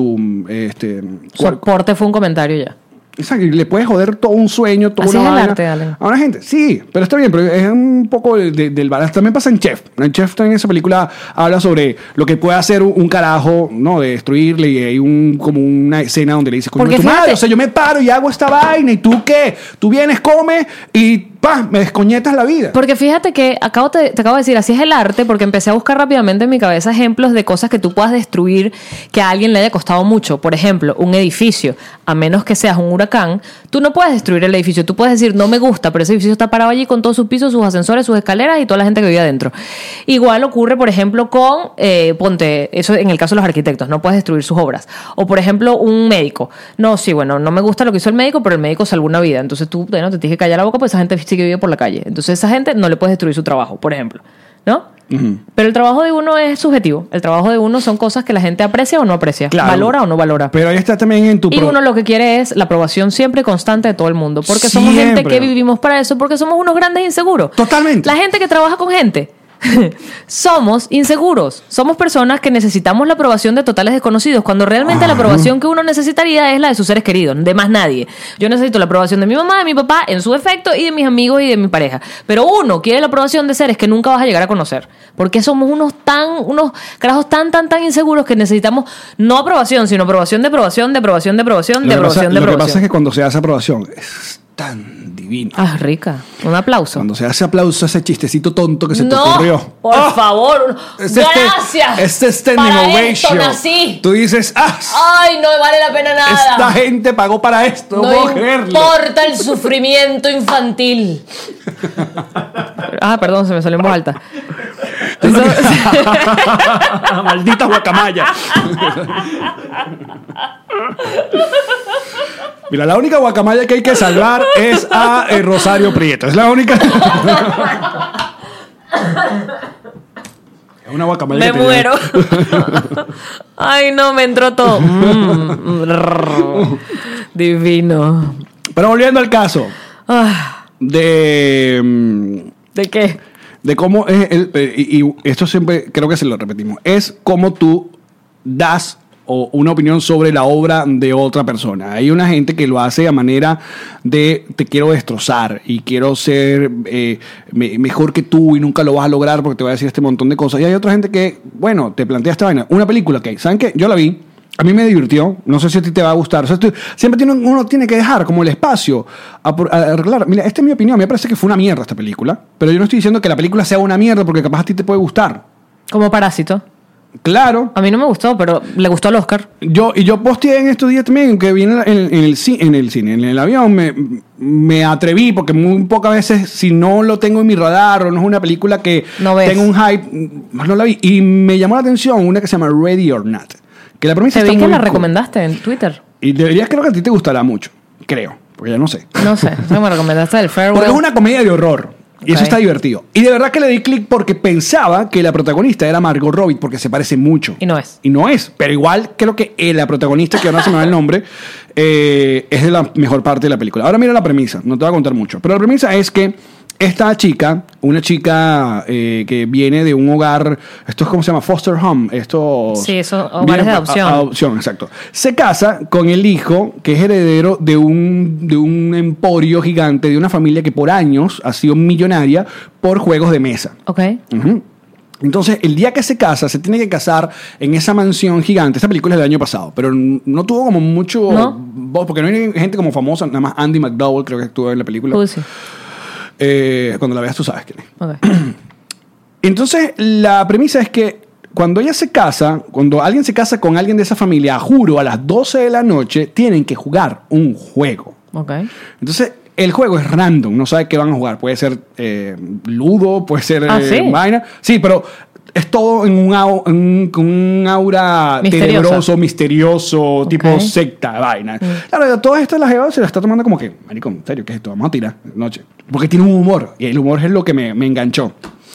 aporte fue un comentario ya. Exacto, y le puedes joder todo un sueño, toda Así una es el vaina arte, Allen. a una gente. Sí, pero está bien, pero es un poco del balance. También pasa en Chef. En Chef en esa película habla sobre lo que puede hacer un carajo, ¿no? De destruirle, y hay como una escena donde le dice, como tu madre, o sea, yo me paro y hago esta vaina, ¿y tú qué? Tú vienes, comes y me descoñetas la vida. Porque fíjate que te acabo de decir, así es el arte, porque empecé a buscar rápidamente en mi cabeza ejemplos de cosas que tú puedas destruir que a alguien le haya costado mucho. Por ejemplo, un edificio, a menos que seas un huracán, tú no puedes destruir el edificio. Tú puedes decir, no me gusta, pero ese edificio está parado allí con todos sus pisos, sus ascensores, sus escaleras y toda la gente que vive adentro. Igual ocurre, por ejemplo, con, ponte, eso en el caso de los arquitectos, no puedes destruir sus obras. O, por ejemplo, un médico. No, sí, bueno, no me gusta lo que hizo el médico, pero el médico salvó una vida. Entonces tú, bueno, te tienes que callar la boca, pues esa gente sí que vive por la calle. Entonces esa gente no le puedes destruir su trabajo, por ejemplo, ¿no? Uh-huh. Pero el trabajo de uno es subjetivo. El trabajo de uno son cosas que la gente aprecia o no aprecia, claro, valora o no valora. Pero ahí está también en tu... Y uno lo que quiere es la aprobación siempre constante de todo el mundo, porque somos gente que vivimos para eso, porque somos unos grandes inseguros. Totalmente. La gente que trabaja con gente somos inseguros, somos personas que necesitamos la aprobación de totales desconocidos, cuando realmente la aprobación que uno necesitaría es la de sus seres queridos, de más nadie. Yo necesito la aprobación de mi mamá, de mi papá, en su defecto, y de mis amigos y de mi pareja. Pero uno quiere la aprobación de seres que nunca vas a llegar a conocer, porque somos unos carajos tan inseguros que necesitamos no aprobación, sino aprobación de aprobación, de aprobación, de aprobación, de aprobación, de aprobación. Lo que pasa es que cuando se hace aprobación es tan divino. Ah, rica. Un aplauso. Cuando se hace aplauso, ese chistecito tonto que se te ocurrió. Por favor. Gracias. Este standing ovation. Nací. Tú dices, ay, no me vale la pena nada. Esta gente pagó para esto. No importa el sufrimiento infantil. Perdón, se me salió en voz alta. Maldita guacamaya. Mira, la única guacamaya que hay que salvar es a Rosario Prieto. Es la única. Es una guacamaya. Me muero. Ay, no, me entró todo. Divino. Pero volviendo al caso. ¿De qué? De cómo es y esto siempre creo que se lo repetimos. Es cómo tú das una opinión sobre la obra de otra persona. Hay una gente que lo hace a manera de te quiero destrozar y quiero ser mejor que tú y nunca lo vas a lograr porque te voy a decir este montón de cosas. Y hay otra gente que, bueno, te plantea esta vaina. Una película que, ¿saben qué? Yo la vi. A mí me divirtió. No sé si a ti te va a gustar. O sea, siempre uno tiene que dejar como el espacio a arreglar. Mira, esta es mi opinión. Me parece que fue una mierda esta película. Pero yo no estoy diciendo que la película sea una mierda porque capaz a ti te puede gustar. Como Parásito. Claro. A mí no me gustó, pero le gustó al Oscar. Yo posteé en estos días también que vi en el avión, me atreví, porque muy pocas veces, si no lo tengo en mi radar o no es una película que No ves. tengo un hype, no la vi. Y me llamó la atención una que se llama Ready or Not. Que la premisa Te está vi que muy la cool. recomendaste en Twitter. Y creo que a ti te gustará mucho. Creo, porque ya no sé. No sé, tú me recomendaste el Farewell. Porque es una comedia de horror. Y eso Ok. está divertido. Y de verdad que le di clic porque pensaba que la protagonista era Margot Robbie, porque se parece mucho. Y no es. Y no es. Pero igual creo que la protagonista, que ahora se me va el nombre, es de la mejor parte de la película. Ahora mira la premisa, no te voy a contar mucho. Pero la premisa es que esta chica, una chica que viene de un hogar, esto es como se llama, foster home, estos... Sí, esos hogares de adopción. Adopción, exacto. Se casa con el hijo que es heredero de un emporio gigante, de una familia que por años ha sido millonaria por juegos de mesa. Ok. Ujú. Entonces, el día que se casa, se tiene que casar en esa mansión gigante. Esta película es del año pasado, pero no tuvo como mucho... ¿No? voz, porque no hay gente como famosa, nada más Andy McDowell creo que estuvo en la película. Uy, sí. Cuando la veas tú sabes quién es. Ok. Entonces, la premisa es que cuando ella se casa, cuando alguien se casa con alguien de esa familia, juro, a las 12 de la noche, tienen que jugar un juego. Ok. Entonces, el juego es random, no sabe qué van a jugar. Puede ser ludo, puede ser ¿sí? vaina. Sí, pero es todo en con un aura Misteriosa. tenebroso, misterioso, tipo secta, vaina. Claro, todas estas las jeva se las está tomando como que, marico, en serio, ¿qué es esto? Vamos a tirar de noche. Porque tiene un humor, y el humor es lo que me enganchó.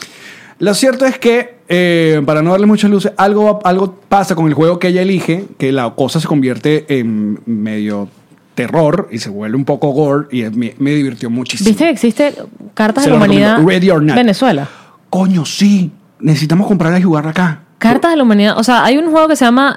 Lo cierto es que, para no darle muchas luces, algo pasa con el juego que ella elige, que la cosa se convierte en medio terror y se vuelve un poco gore, y me divirtió muchísimo. ¿Viste que existe Cartas Se de la lo Humanidad recomiendo. Ready or Not. Venezuela? Coño, sí. Necesitamos comprarla y jugarla acá. Cartas de la Humanidad. O sea, hay un juego que se llama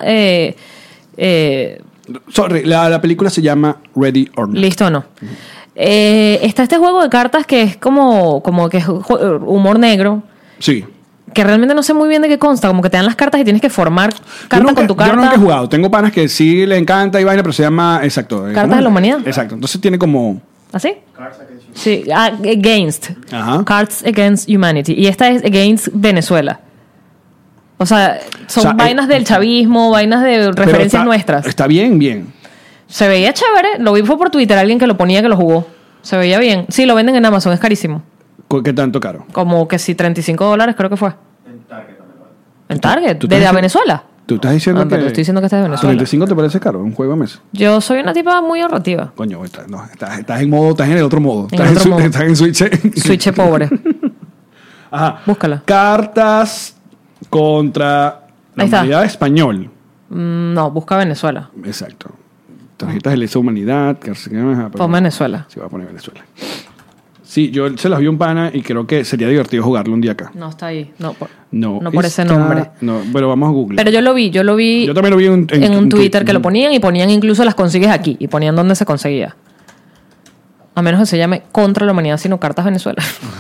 Sorry, la película se llama Ready or Not. Listo o no. Está este juego de cartas que es como que es humor negro, Sí. que realmente no sé muy bien de qué consta, como que te dan las cartas y tienes que formar cartas con tu carta. Yo nunca he jugado. Tengo panas que sí les encanta y vaina, pero se llama, exacto. ¿Cartas ¿cómo? de la Humanidad? Exacto. Entonces tiene como... ¿Así? Sí, Against. Ajá. Cards Against Humanity. Y esta es Against Venezuela. O sea, son O sea, vainas del chavismo, vainas de pero referencias está- nuestras. Está bien, bien. Se veía chévere. Lo vi fue por Twitter, alguien que lo ponía que lo jugó. Se veía bien. Sí, lo venden en Amazon, es carísimo. ¿Qué tanto caro? Como que sí, $35 creo que fue. ¿En Target? ¿Tú ¿De estás- Venezuela? ¿Tú estás diciendo Ah, pero que... estoy diciendo que esta es de Venezuela. 35 te parece caro, un juego de mesa. Yo soy una tipa muy ahorrativa. Coño, estás en modo, estás en el otro modo. En Estás otro modo. estás en Switch. Switch pobre. Ajá. Búscala. Cartas contra la Ahí está. humanidad español. No, busca Venezuela. Exacto. Tarjetas de lesa humanidad. Pon Venezuela. Sí, voy a poner Venezuela. Sí, yo se las vi a un pana y creo que sería divertido jugarlo un día acá. No está ahí. No No, por ese está- nombre. No, pero vamos a Google. Pero yo lo vi. Yo también lo vi en un Twitter que lo ponían y ponían incluso las consigues aquí y ponían dónde se conseguía. A menos que se llame Contra la Humanidad, sino Cartas Venezuela.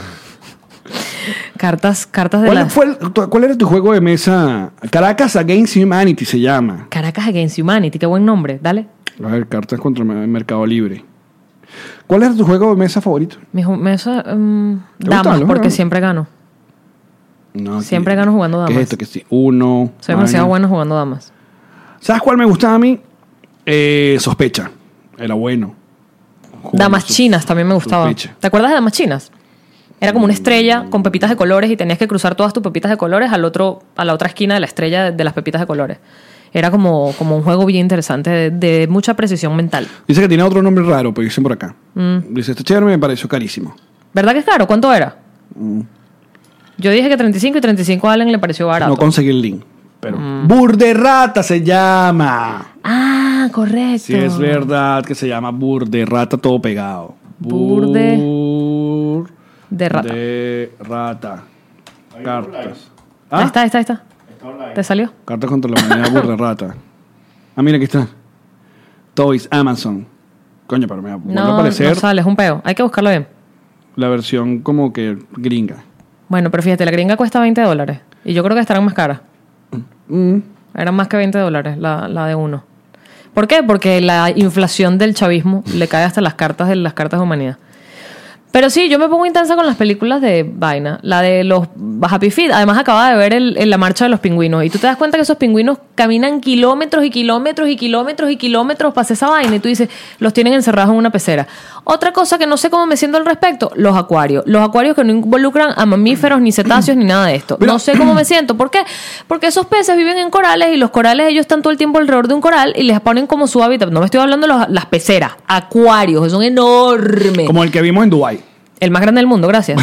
cartas de las... ¿Cuál era tu juego de mesa? Caracas Against Humanity se llama. Caracas Against Humanity, qué buen nombre. Dale. A ver, cartas contra el Mercado Libre. ¿Cuál era tu juego de mesa favorito? Mi mesa, ¿Te damas, gustan los porque juegos? siempre gano. No, Siempre gano jugando damas. ¿Qué es esto? Que sí, uno. Soy demasiado vaina. bueno jugando damas. ¿Sabes cuál me gustaba a mí? Sospecha. Era bueno. Jugando Damas chinas también me gustaba. Sospecha. ¿Te acuerdas de damas chinas? Era como una estrella con pepitas de colores y tenías que cruzar todas tus pepitas de colores a la otra esquina de la estrella de las pepitas de colores. Era como un juego bien interesante de mucha precisión mental. Dice que tiene otro nombre raro, pero dicen por acá. Dice, este chévere me pareció carísimo. ¿Verdad que es caro? ¿Cuánto era? Yo dije que 35 y 35 a Allen le pareció barato. No conseguí el link. Pero Burderrata se llama. Ah, correcto. Sí, es verdad que se llama Burderrata todo pegado. De rata. De rata. Cartas. Ahí está. ¿Te salió? Cartas contra la humanidad, Burderrata. Ah, mira, aquí está. Toys, Amazon. Coño, pero me vuelve a aparecer no sale, es un peo. Hay que buscarlo bien. la versión como que gringa. Bueno, pero fíjate, la gringa cuesta $20. Y yo creo que estarán más caras. Eran más que $20 la de uno. ¿Por qué? Porque la inflación del chavismo le cae hasta las cartas de humanidad. Pero sí, yo me pongo intensa con las películas de vaina. La de los Happy Feet. Además, acababa de ver la marcha de los pingüinos. Y tú te das cuenta que esos pingüinos caminan kilómetros y kilómetros y kilómetros y kilómetros para hacer esa vaina. Y tú dices, los tienen encerrados en una pecera. Otra cosa que no sé cómo me siento al respecto, los acuarios. Los acuarios que no involucran a mamíferos, ni cetáceos, ni nada de esto. No sé cómo me siento. ¿Por qué? Porque esos peces viven en corales y los corales ellos están todo el tiempo alrededor de un coral y les ponen como su hábitat. No me estoy hablando de las peceras. Acuarios, que son enormes. Como el que vimos en Dubái. El más grande del mundo, gracias.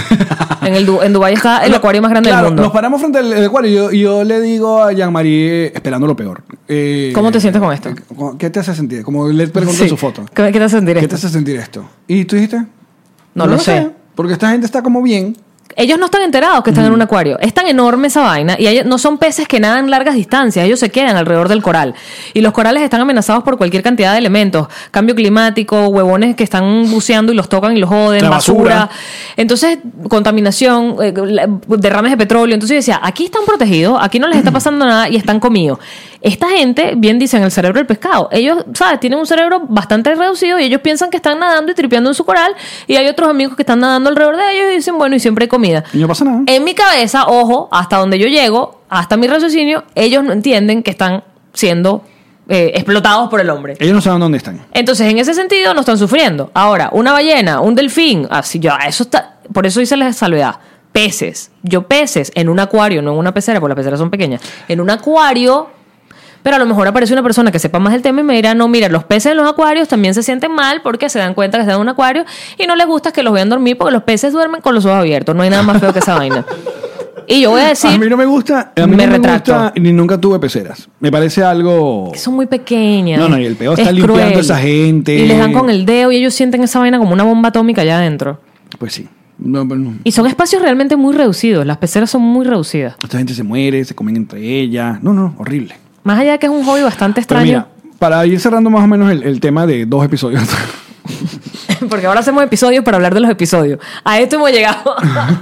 En Dubái está el acuario más grande del mundo. Nos paramos frente al acuario y yo le digo a Jean-Marie, esperando lo peor. ¿Cómo te sientes con esto? ¿Qué te hace sentir? Como le pregunto en su foto. ¿Qué te hace sentir esto? ¿Qué te hace sentir esto? ¿Y tú dijiste? No lo sé. Porque esta gente está como bien. Ellos no están enterados que están en un acuario. Es tan enorme esa vaina y ellos no son peces que nadan largas distancias. Ellos se quedan alrededor del coral. Y los corales están amenazados por cualquier cantidad de elementos. Cambio climático, huevones que están buceando y los tocan y los joden, la basura. Entonces, contaminación, derrames de petróleo. Entonces yo decía, aquí están protegidos, aquí no les está pasando nada y están comidos. Esta gente, bien dicen, el cerebro del pescado. Ellos, ¿sabes? Tienen un cerebro bastante reducido y ellos piensan que están nadando y tripeando en su coral y hay otros amigos que están nadando alrededor de ellos y dicen, bueno, y siempre hay comida. Y no pasa nada. En mi cabeza, ojo, hasta donde yo llego, hasta mi raciocinio, ellos no entienden que están siendo explotados por el hombre. Ellos no saben dónde están. Entonces, en ese sentido, no están sufriendo. Ahora, una ballena, un delfín, así ya, eso está. Por eso hice la salvedad. Peces. Yo peces en un acuario, no en una pecera, porque las peceras son pequeñas. En un acuario. Pero a lo mejor aparece una persona que sepa más del tema y me dirá, no, mira, los peces en los acuarios también se sienten mal porque se dan cuenta que están en un acuario y no les gusta que los vean dormir porque los peces duermen con los ojos abiertos. No hay nada más feo que esa vaina. Y yo voy a decir... A mí no me gusta, ni nunca tuve peceras. Me parece algo... Que son muy pequeñas. No, y el peor está limpiando a esa gente. Y les dan con el dedo y ellos sienten esa vaina como una bomba atómica allá adentro. Pues sí. No. Y son espacios realmente muy reducidos. Las peceras son muy reducidas. Esta gente se muere, se comen entre ellas. No, horrible. Más allá de que es un hobby bastante extraño. Pero mira, para ir cerrando más o menos el tema de 2 episodios. Porque ahora hacemos episodios para hablar de los episodios. A esto hemos llegado.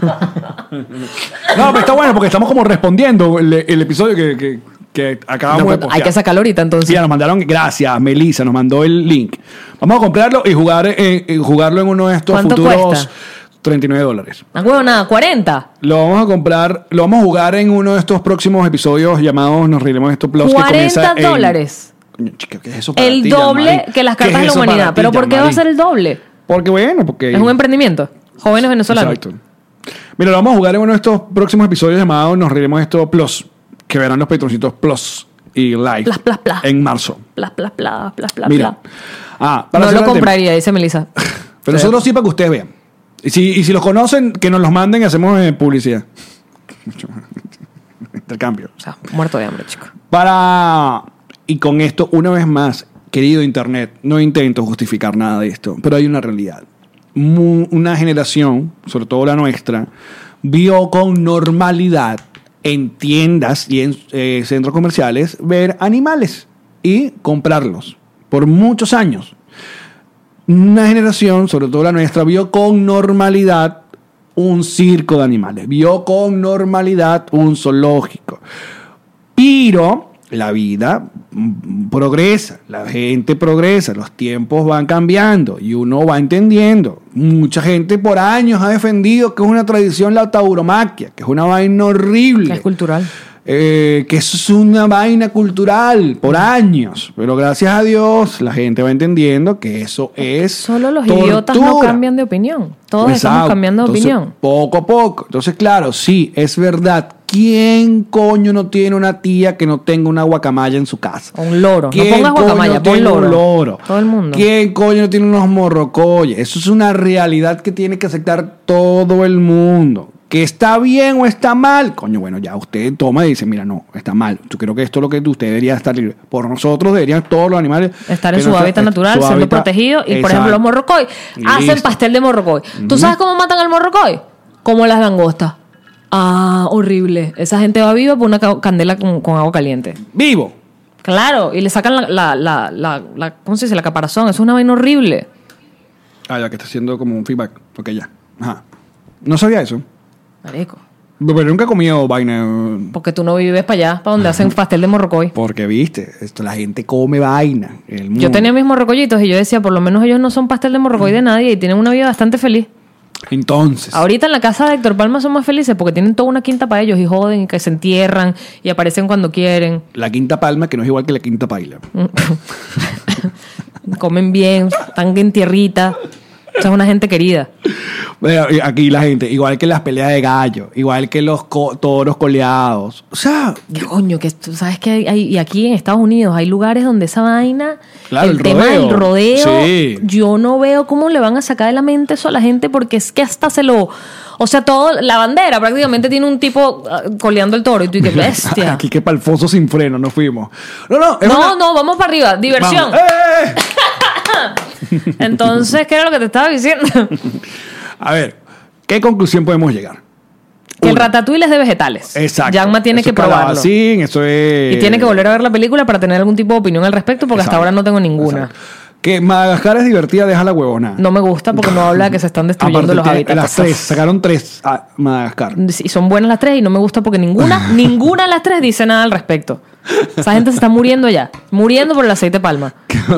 No, pero está bueno porque estamos como respondiendo el episodio que acabamos de postear. Hay que sacarlo ahorita entonces. Ya nos mandaron, gracias, Melissa, nos mandó el link. Vamos a comprarlo y jugarlo en uno de estos ¿Cuánto futuros cuesta? $39. Ah, huevo, nada, 40. Lo vamos a comprar, lo vamos a jugar en uno de estos próximos episodios llamados Nos Reiremos de Esto Plus. $40. Coño, chica, ¿qué es eso para El ti, doble Jean-Marie? que las ¿Qué cartas es de la eso humanidad. para ti, ¿Pero por qué va a Jean-Marie? ser el doble? Porque Es un emprendimiento. Jóvenes venezolanos. Exacto. Mira, lo vamos a jugar en uno de estos próximos episodios llamados Nos Reiremos de Esto Plus, que verán los patroncitos Plus y Live Plas. en marzo. Plas. Mira. Para No cerrar lo el tema. compraría, dice Melissa. Pero nosotros sí para que ustedes vean. Y si los conocen, que nos los manden y hacemos publicidad. Intercambio. O sea, muerto de hambre, chico. Y con esto, una vez más, querido Internet, no intento justificar nada de esto, pero hay una realidad. Una generación, sobre todo la nuestra, vio con normalidad en tiendas y en centros comerciales ver animales y comprarlos por muchos años. Una generación, sobre todo la nuestra, vio con normalidad un circo de animales, vio con normalidad un zoológico. Pero la vida progresa, la gente progresa, los tiempos van cambiando y uno va entendiendo. Mucha gente por años ha defendido que es una tradición la tauromaquia, que es una vaina horrible. Es cultural. Que eso es una vaina cultural por años, pero gracias a Dios la gente va entendiendo que eso es Solo los tortura. idiotas no cambian de opinión. Todos estamos cambiando de opinión. Poco a poco. Entonces, claro, sí, es verdad. ¿Quién coño no tiene una tía que no tenga una guacamaya en su casa? Un loro. No ¿Quién pongas guacamaya, coño pon tiene loro. un loro? Todo el mundo. ¿Quién coño no tiene unos morrocoyes? Eso es una realidad que tiene que aceptar todo el mundo. ¿Que está bien o está mal? Coño, bueno, ya usted toma y dice, mira, no, está mal. Yo creo que esto es lo que usted debería estar libre. Por nosotros deberían todos los animales estar en su hábitat natural, siendo protegidos. Y, por ejemplo, los morrocoy hacen pastel de morrocoy. ¿Tú sabes cómo matan al morrocoy? Como las langostas. Ah, horrible. Esa gente va viva por una candela con agua caliente. ¡Vivo! Claro, y le sacan la ¿cómo se dice? La caparazón. Eso es una vaina horrible. Ah, ya que está haciendo como un feedback. Ok, ya. Ajá. No sabía eso. Marico. Pero nunca he comido vaina. Porque tú no vives para allá, para donde hacen pastel de morrocoy. Porque, viste, la gente come vaina. Yo tenía mis morrocollitos y yo decía, por lo menos ellos no son pastel de morrocoy de nadie y tienen una vida bastante feliz. Entonces, Ahorita en la casa de Héctor Palma son más felices porque tienen toda una quinta para ellos y joden y que se entierran y aparecen cuando quieren. la Quinta Palma, que no es igual que la Quinta Paila. Comen bien, están en tierrita. O sea, es una gente querida. Bueno, aquí la gente, igual que las peleas de gallo, igual que los toros coleados. O sea, Coño, que tú sabes que hay, y aquí en Estados Unidos hay lugares donde esa vaina, Claro, el tema rodeo. del rodeo, Sí. yo no veo cómo le van a sacar de la mente eso a la gente porque es que hasta se lo... O sea, todo, la bandera prácticamente tiene un tipo coleando el toro y tú dices, bestia. aquí que para el foso sin freno nos fuimos. No, es una- No, vamos para arriba, diversión. Vamos. ¡Eh! Entonces, ¿qué era lo que te estaba diciendo? A ver, ¿qué conclusión podemos llegar? Que el Uno. ratatouille es de vegetales. Exacto. Yanma tiene Eso que es probarlo. calabacín, eso es... Y tiene que volver a ver la película para tener algún tipo de opinión al respecto porque hasta Exacto. ahora no tengo ninguna. Exacto. Que Madagascar es divertida, deja la huevona. No me gusta porque no habla de que se están destruyendo Aparte, los hábitats. las tres, sacaron 3 a Madagascar. Sí, son buenas las tres y no me gusta porque ninguna de las tres dice nada al respecto. Esa gente se está muriendo ya. Muriendo por el aceite de palma.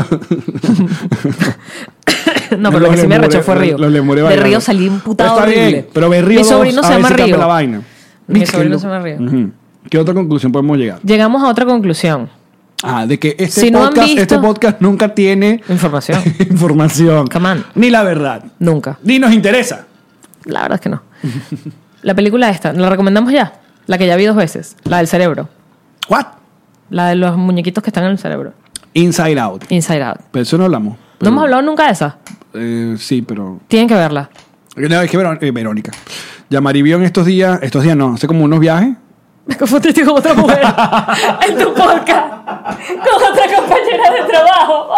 No, pero lo que sí me arrechó fue Río. Los lemures De bailando. Río salí imputado Está horrible. bien, pero ve Río Mi 2, sobrino a se ver llama si cambia Río. la vaina. Mi ¿Viste? sobrino se llama Río. Ujú. ¿Qué otra conclusión podemos llegar? Llegamos a otra conclusión. De que Si no han visto- este podcast nunca tiene Información. información. Come on. Ni la verdad. Nunca. Ni nos interesa. La verdad es que no. La película esta, ¿la recomendamos ya? La que ya vi 2 veces. La del cerebro. What? La de los muñequitos que están en el cerebro. Inside Out. Inside Out. Pero eso no hablamos. No hemos hablado nunca de esa. Sí, pero... Tienen que verla. No, es que Verónica. Yamari vio en estos días no, hace como unos viajes. Me confundiste con otra mujer en tu podcast. Con otra compañera de trabajo.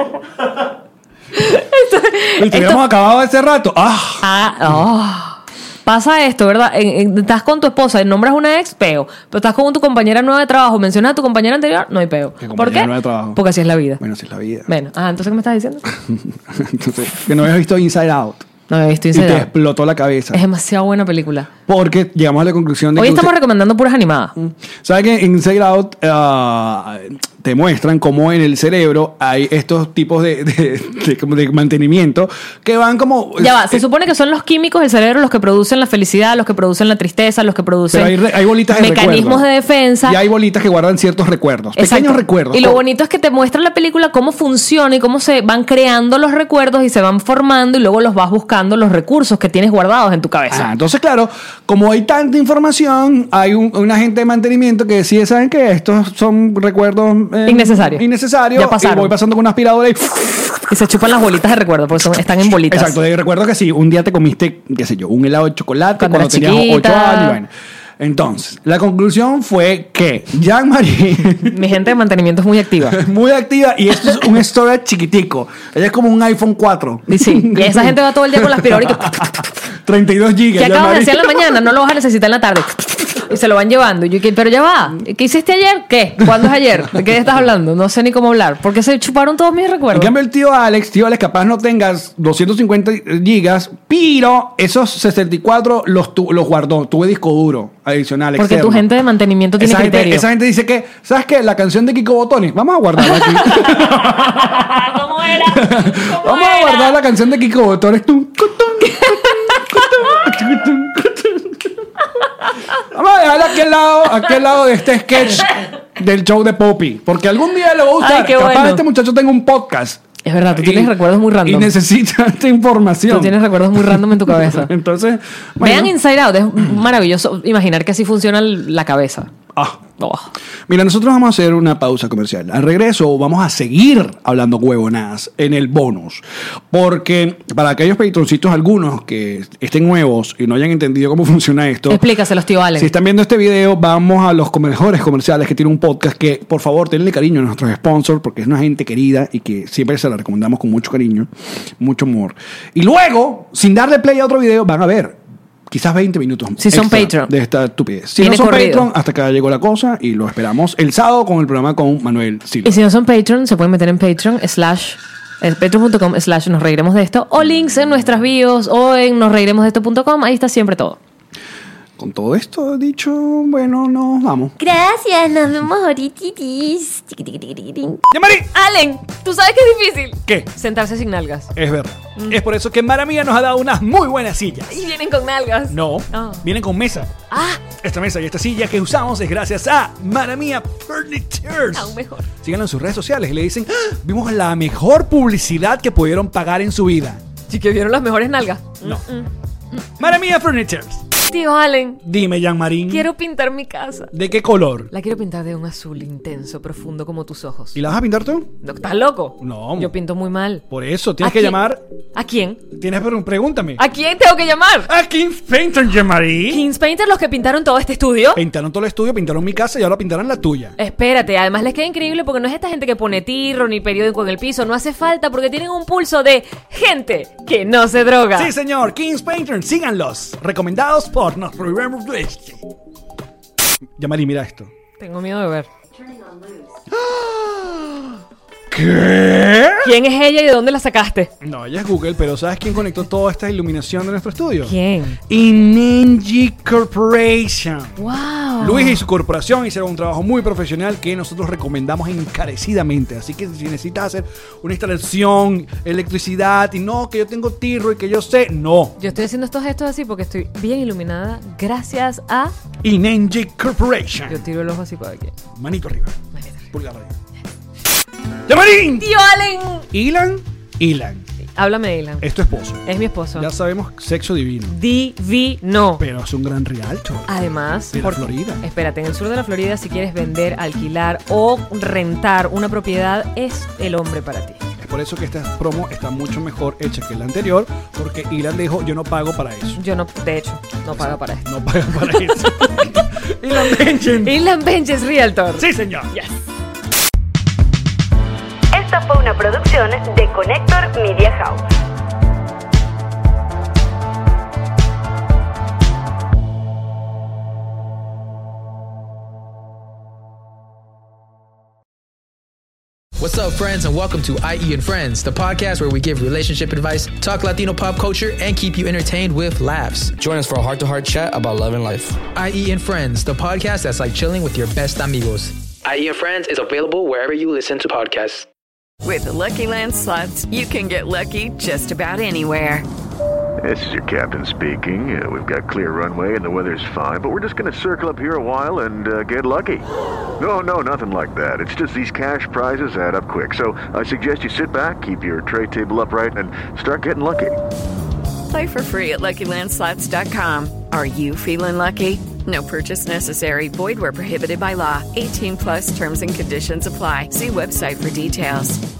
Y te habíamos acabado hace rato. Pasa esto, ¿verdad? Estás con tu esposa y nombras una ex, peo. Pero estás con tu compañera nueva de trabajo, mencionas a tu compañera anterior, no hay peo. ¿Qué ¿Por compañera qué? nueva de trabajo? Porque así es la vida. Bueno, así es la vida. Bueno, entonces, ¿qué me estás diciendo? Entonces, que no habías visto Inside Out. No me he visto Y te Inside Out. explotó la cabeza. Es demasiado buena película. Porque llegamos a la conclusión de Hoy que... estamos recomendando puras animadas. ¿Sabes que en Inside Out te muestran cómo en el cerebro hay estos tipos como de mantenimiento que van como... Ya va, se supone que son los químicos del cerebro los que producen la felicidad, los que producen la tristeza, los que producen Pero hay bolitas de mecanismos recuerdo. de defensa. Y hay bolitas que guardan ciertos recuerdos. Exacto. Pequeños recuerdos. Y lo bonito es que te muestra la película cómo funciona y cómo se van creando los recuerdos y se van formando y luego los vas buscando los recursos que tienes guardados en tu cabeza. Entonces, claro, como hay tanta información, hay un agente de mantenimiento que decide, ¿saben qué? Estos son recuerdos Innecesarios. innecesarios. Ya pasaron. Y voy pasando con una aspiradora y... Y se chupan las bolitas de recuerdo porque están en bolitas. Exacto, recuerdo que sí, un día te comiste, qué sé yo, un helado de chocolate Cuando cuando eras tenías 8 chiquita. años. Bueno. Entonces, la conclusión fue que Jean-Marie Mi gente de mantenimiento es muy activa. es muy activa y esto es un storage chiquitico. Ella es como un iPhone 4. Y sí, y esa gente va todo el día con la aspiradora y que 32 gigas. ¿qué acabas de Jean-Marie. hacer en la mañana? No lo vas a necesitar en la tarde. Y se lo van llevando. Y yo, pero ya va. ¿Qué hiciste ayer? ¿Qué? ¿Cuándo es ayer? ¿De qué estás hablando? No sé ni cómo hablar. Porque se chuparon todos mis En recuerdos. cambio, el tío Alex capaz no tengas 250 gigas, pero esos 64 los guardó. Tuve disco duro adicional. Porque externo. tu gente de mantenimiento tiene criterio. Esa gente dice que, ¿sabes qué? La canción de Kiko Botones, vamos a guardarla aquí. ¿Cómo era? Vamos a guardar la canción de Kiko Botones. Vamos a dejarla a aquel lado de este sketch del show de Poppy. Porque algún día le va a gustar. Ay, qué Capaz bueno. este muchacho tenga un podcast. Es verdad, tú tienes recuerdos muy Y random. necesita esta información. Tú tienes recuerdos muy random en tu cabeza. Entonces, Vean Inside Out, es maravilloso imaginar que así funciona la cabeza. Oh. Mira, nosotros vamos a hacer una pausa comercial. Al regreso vamos a seguir hablando huevonadas en el bonus. Porque para aquellos patroncitos, algunos que estén nuevos y no hayan entendido cómo funciona esto, Explícaselos, tío Allen. si están viendo este video, vamos a los mejores comerciales que tiene un podcast que, por favor, tenle cariño a nuestros sponsors porque es una gente querida y que siempre se la recomendamos con mucho cariño, mucho amor. Y luego, sin darle play a otro video, van a ver quizás 20 minutos Si son extra Patreon. de esta estupidez. Si Viene no son corrido. Patreon, hasta acá llegó la cosa y lo esperamos el sábado con el programa con Manuel Silva. Y si no son Patreon, se pueden meter en Patreon patreon.com/nos reiremos de esto, o links en nuestras bios o en nosreiremosdeesto.com, ahí está siempre todo. Con todo esto dicho, bueno, nos vamos. Gracias, nos vemos ahorita. ¡Yamari! Allen, ¿tú sabes que es difícil? ¿Qué? Sentarse sin nalgas. Es verdad. Es por eso que Maramía nos ha dado unas muy buenas sillas. Y vienen con nalgas. No, Ah. vienen con mesa. Ah, Esta mesa y esta silla que usamos es gracias a Maramía Furnitures. aún mejor. Síganlo en sus redes sociales y le dicen, "Ah, vimos la mejor publicidad que pudieron pagar en su vida." Sí que vieron las mejores nalgas. No. Maramía Furnitures. Tío Allen, Dime, Jean-Marie. quiero pintar mi casa. ¿De qué color? La quiero pintar de un azul intenso, profundo como tus ojos. ¿Y la vas a pintar tú? ¿No, ¿Estás loco? No. Yo pinto muy mal. Por eso, tienes ¿A que quién? llamar. ¿A quién? Pregúntame. ¿A quién tengo que llamar? ¿A King's Painter, Jean-Marie? Kings Painter, los que pintaron todo este estudio. Pintaron todo el estudio, pintaron mi casa y ahora pintarán la tuya. Espérate, además les queda increíble porque no es esta gente que pone tirro ni periódico en el piso, no hace falta porque tienen un pulso de gente que no se droga. Sí, señor. King's Painter, síganlos. Recomendados por nuestro River. Jean-Marie, mira esto. Tengo miedo de ver. ¿Qué? ¿Quién es ella y de dónde la sacaste? No, ella es Google, pero ¿sabes quién conectó toda esta iluminación de nuestro estudio? ¿Quién? Inengi Corporation. ¡Wow! Luis y su corporación hicieron un trabajo muy profesional que nosotros recomendamos encarecidamente. Así que si necesitas hacer una instalación, electricidad, y no, que yo tengo tirro y que yo sé, no. Yo estoy haciendo estos gestos así porque estoy bien iluminada gracias a... Inengi Corporation. Yo tiro el ojo así para aquí. Manito arriba. Pulgar arriba. ¡Llamarín! ¡Tío Allen! Ilan. Háblame de Ilan. Es tu esposo. Es mi esposo. Ya sabemos, sexo divino. Divino. Pero es un gran realtor. Además, De la Florida. Espérate, en el sur de la Florida, si quieres vender, alquilar o rentar una propiedad, es el hombre para ti. Es por eso que esta promo está mucho mejor hecha que la anterior, porque Ilan dijo, yo no pago para eso. Yo no, de hecho, no pago para esto. No paga para eso. Ilan Benjen. Ilan Benches Realtor. Sí, señor. Yes. Esta fue una producción de Connector Media House. What's up, friends, and welcome to IE and Friends, the podcast where we give relationship advice, talk Latino pop culture, and keep you entertained with laughs. Join us for a heart-to-heart chat about love and life. IE and Friends, the podcast that's like chilling with your best amigos. IE and Friends is available wherever you listen to podcasts. With the Lucky Land Slots, you can get lucky just about anywhere. This is your captain speaking. We've got clear runway and the weather's fine, but we're just going to circle up here a while and get lucky. No, nothing like that. It's just these cash prizes add up quick. So I suggest you sit back, keep your tray table upright, and start getting lucky. Play for free at LuckyLandSlots.com. Are you feeling lucky? No purchase necessary. Void where prohibited by law. 18+ terms and conditions apply. See website for details.